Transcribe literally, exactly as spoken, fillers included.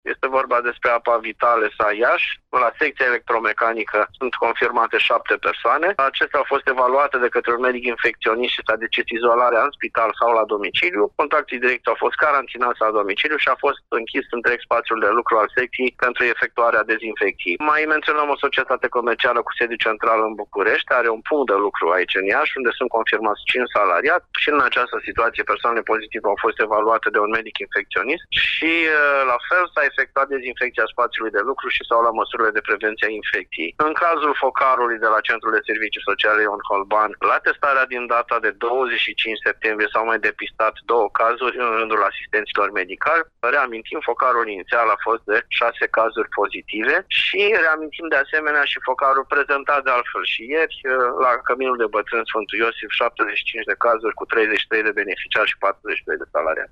Este vorba despre Apa Vitale S A Iași. La secția electromecanică sunt confirmate șapte persoane. Acestea au fost evaluate de către un medic infecționist și s-a decis izolarea în spital sau la domiciliu. Contactii direcți au fost carantinați la domiciliu și a fost închis întreg spațiul de lucru al secției pentru efectuarea dezinfecției. Mai menționăm o societate comercială cu sediu central în București, are un punct de lucru aici în Iași, unde sunt confirmați cinci salariați și în această situație persoanele pozitive au fost evaluate de un medic infecționist și la fel s-a efectuat dezinfecția spațiului de lucru și s-au luat măsurile de prevenție a infecției. În cazul focarului de la Centrul de Servicii Sociale Ion Holban, la testarea din data de douăzeci și cinci septembrie s-au mai depistat două cazuri în rândul asistenților medicali. Reamintim, focarul inițial a fost de șase cazuri pozitive și reamintim de asemenea și focarul prezentat de altfel și ieri la Căminul de Bătrâni Sfântul Iosif, șaptezeci și cinci de cazuri cu treizeci și trei de beneficiari și patruzeci și doi de salariați.